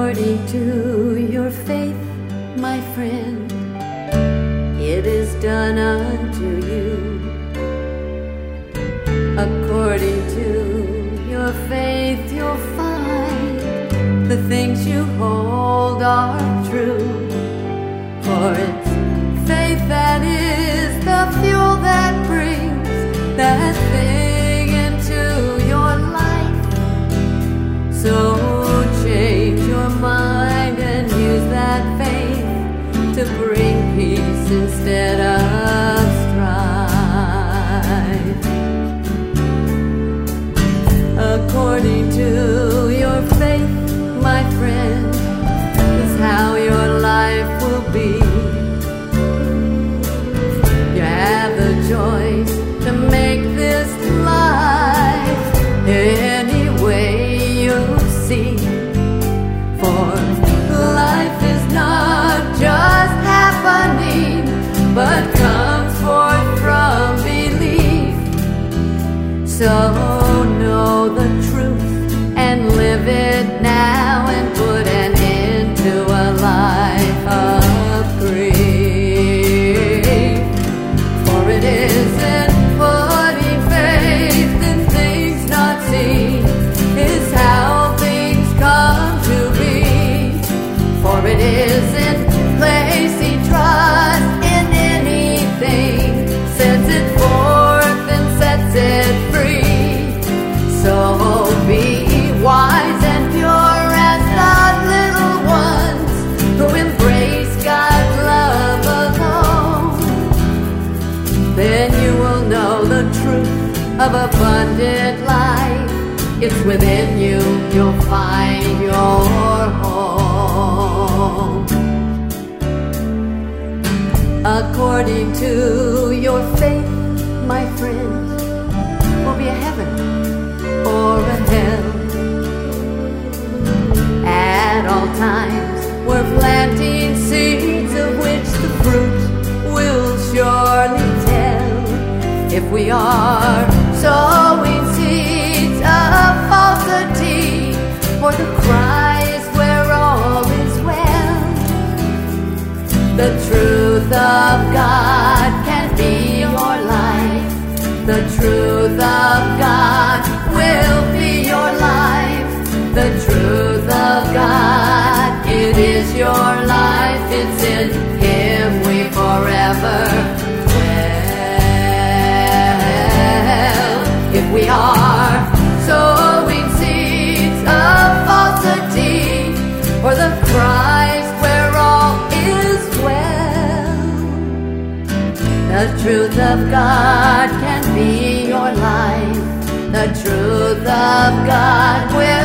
According to your faith, my friend, it is done unto you. According to your faith, you'll find the things you hold are true. For it's faith that is the fuel that brings that thing into your life. So change your mind and use that faith to bring peace instead of strife. According to your faith, my friend, is how your life will be. You have the choice to make this life any way you see. For life is not just happening, but comes forth from belief. So know the truth and live it now, and put an end to a life of grief. For it isn't putting faith in things not seen, is how things come to be. For it isn't placing trust in anything, sets it forth and sets it free. So be wise and pure as the little ones who embrace God's love alone. Then you will know the truth of abundant life. It's within you, you'll find your home. According to your faith, my friend, will be a heaven or a hell. At all times we're planting seeds of which the fruit will surely tell. If we are sowing seeds of falsity, for the cries where all is well, the truth of God can be your life. The truth of God will be your life. The truth of God, it is your life. It's in Him we forever dwell. If we are sowing seeds of falsity, or the Christ where all is well, the truth of God can be your life. The truth of God will